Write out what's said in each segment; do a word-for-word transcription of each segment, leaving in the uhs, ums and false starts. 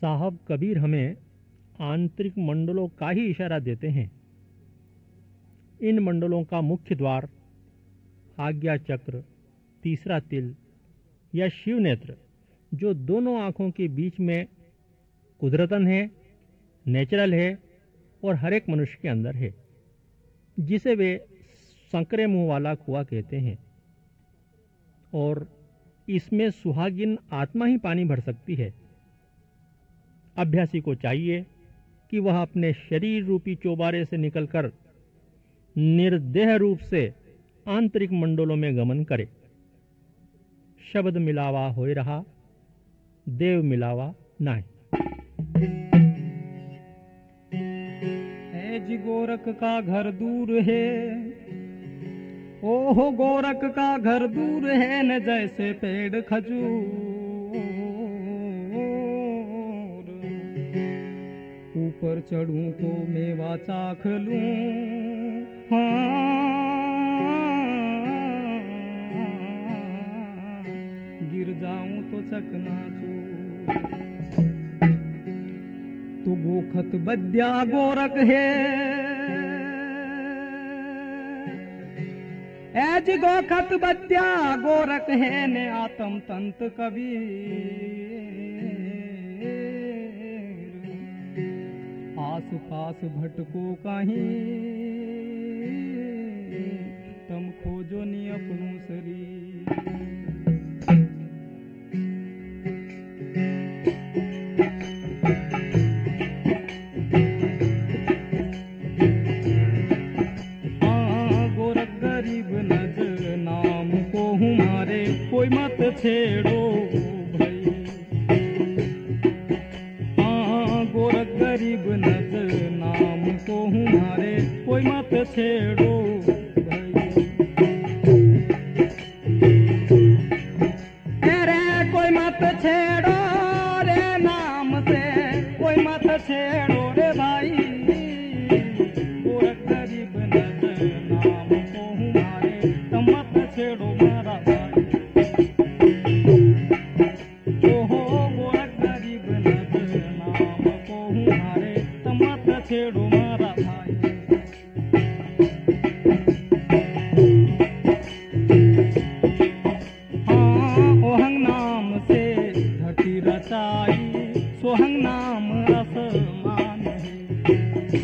साहब कबीर हमें आंतरिक मंडलों का ही इशारा देते हैं। इन मंडलों का मुख्य द्वार, आज्ञा चक्र, तीसरा तिल या शिव नेत्र, जो दोनों आंखों के बीच में कुदरतन है, नेचुरल है और हर एक मनुष्य के अंदर है, जिसे वे संकरे मुंह वाला कुआं कहते हैं। और इसमें सुहागिन आत्मा ही पानी भर सकती है। अभ्यासी को चाहिए कि वह अपने शरीर रूपी चौबारे से निकलकर निर्देह रूप से आंतरिक मंडलों में गमन करे। शब्द मिलावा होय रहा, देव मिलावा नाहीं। है जी गोरख का घर दूर है, ओहो गोरख का घर दूर है न जैसे पेड़ खजूर। ऊपर चढ़ूं तो मेवा चाख लूं, हाँ गिर जाऊं तो चकनाचूर। तू गोखत बद्या गोरख है, एज गोखत बद्या गोरख है ने आत्म तंत कबीर। आस पास भटको कहीं, तम खोजो नी अपनों शरीर। कोई मत छेड़ो भाई, हाँ गोरख गरीब नजर नाम को हमारे, कोई मत छेड़ो भाई। अरे कोई मत छेड़ो रे नाम से, कोई मत छेड़ो रे भाई। गोरख गरीब नजर नाम को हमारे, तुम मत छेड़ो मारा भाई। छेड़ो मारा भाई। हाँ ओहंग नाम से धरती रचाई, सोहंग नाम आसमान है।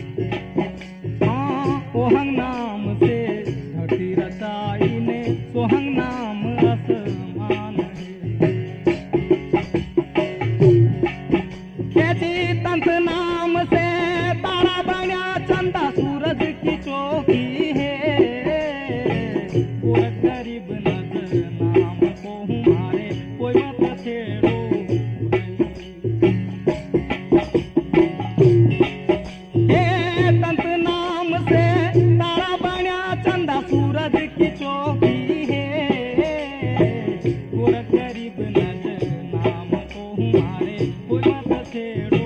हाँ ओहंग नाम से धरती रचाई ने, सोहंग नाम आसमान है। कैसी तंत नाम से तारा बना चंदा सूरज की चौकी है। गोरख गरीब नजर नाम को हमारे, कोई मत छेड़ो। हे तंत नाम से तारा बना चंदा सूरज की चौकी है। गोरख गरीब नजर नाम को हमारे, कोई मत छेड़ो।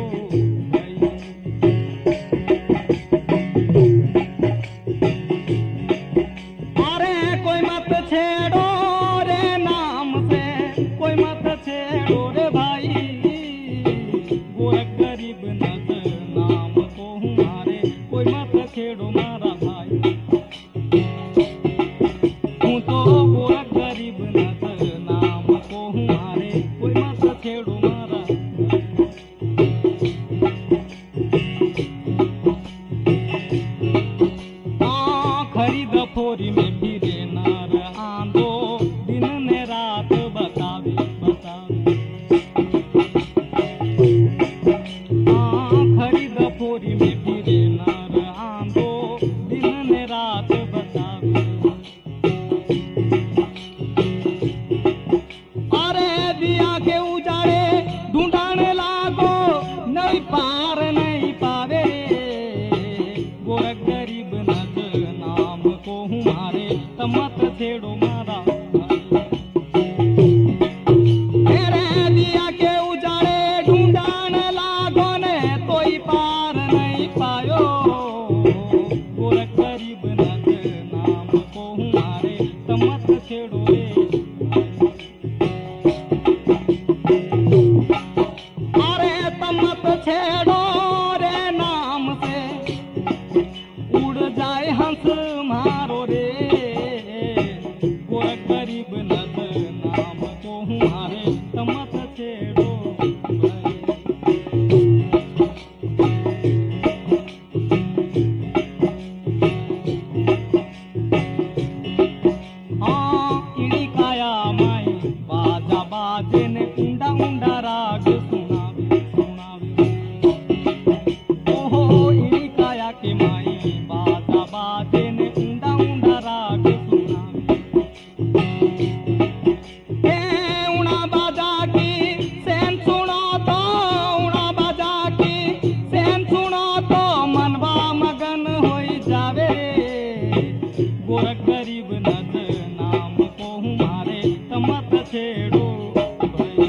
छेड़ो रे नाम से, उड़ जाए हंस मारो रे। गोरख गरीब नद नाम को हमारे, तो मत छेड़ो भाई। हाँ इड़ी काया माई बाजा बाजे ने ऊंडा ऊंडा राग सुनावे सुनावे। ओहो इड़ी काया के माई बाजा बाजे ने ऊंडा ऊंडा राग सुनावे। ए उड़ा बाजा की सेन सुनो तो, उड़ा बाजा की सेन सुनो तो मनवा मगन होई जावे। गोरख गरीब नद नाम को हमारे, तो मत छेड़ो भाई।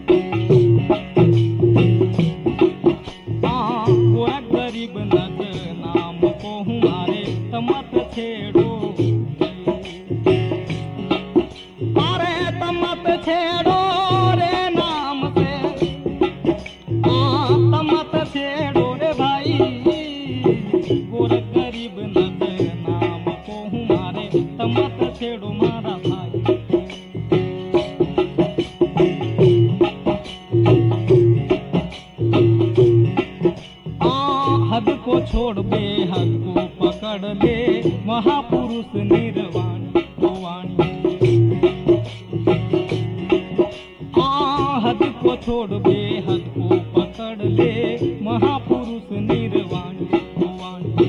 हाँ गोरख गरीब नद नाम को हमारे, तो मत छेड़ो भाई। अरे तो मत छेड़ो रे नाम से, हाँ तो मत छेड़ो रे भाई। गोरख गरीब नद नाम को हमारे, तो मत छेड़ो मारा भाई। हाँ हद को छोड़ बेहद को पकड़ ले, महापुरुष निर्वाणी वाणी। हाँ हद को छोड़ बेहद को पकड़ ले, महापुरुष निर्वाणी वाणी।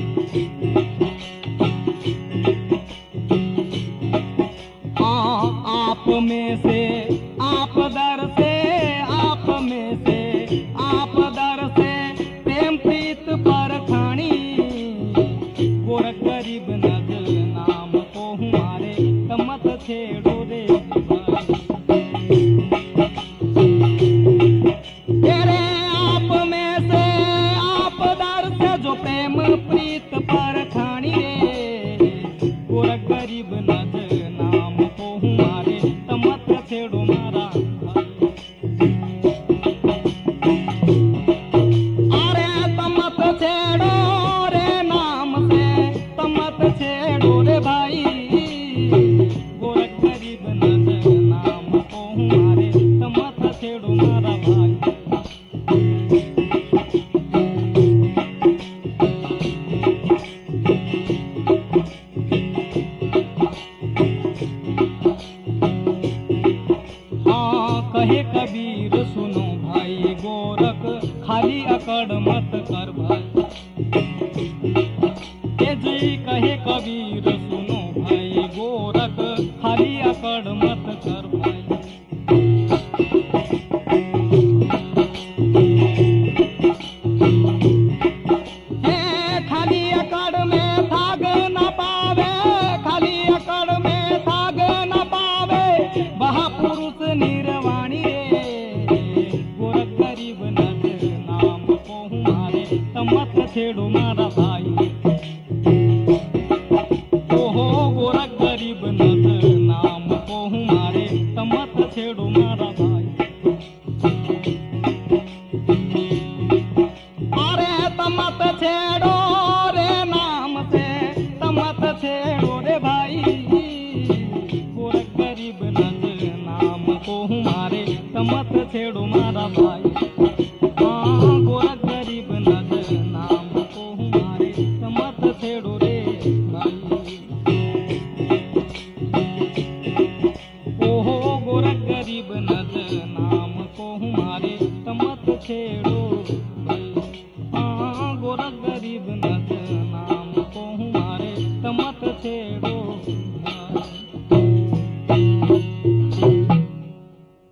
हाँ आप में से आप दर से, आप में से आप दर से प्रेम प्रीत पर खानी। गोरख गरीब नद नाम को हमारे, तो मत छेड़ो रे भाई। तेरे आप में से आप दर से जो प्रेम प्रीत पर खानी रे। गोरख गरीब नद नाम को हमारे, तो मत छेड़ो मारा भाई। अरे तो मत छेड़ो रे नाम से, तो मत छेड़ो रे भाई। गोरख गरीब नद नाम को हमारे, तो मत छेड़ो मारा भाई। हाँ कहे कबीर सुनो भाई गोरख, खाली अकड़ मत कर भाई। ए जी कहे कबीर सुनो भाई गोरख, खाली अकड़ मत कर भाई। हे खाली अकड़ में थाग न पावे, खाली अकड़ में थाग न पावे, महापुरुष निर्वाणी रे। गोरख गरीब नद नाम को हमारे, तो मत छेड़ो मारा भाई। ओहो गोरख गरीब नद नाम को हमारे, तो मत छेड़ो मारा भाई। अरे तो मत छेड़ो रे नाम से, तो मत छेड़ो रे भाई। गोरख गरीब नद नाम को हमारे, तो मत छेड़ो मारा भाई। हाँ गोरख गरीब नद नाम को हमारे, तो मत छेड़ो रे भाई। ओहो गोरख गरीब नद नाम को हमारे, तो मत छेड़ो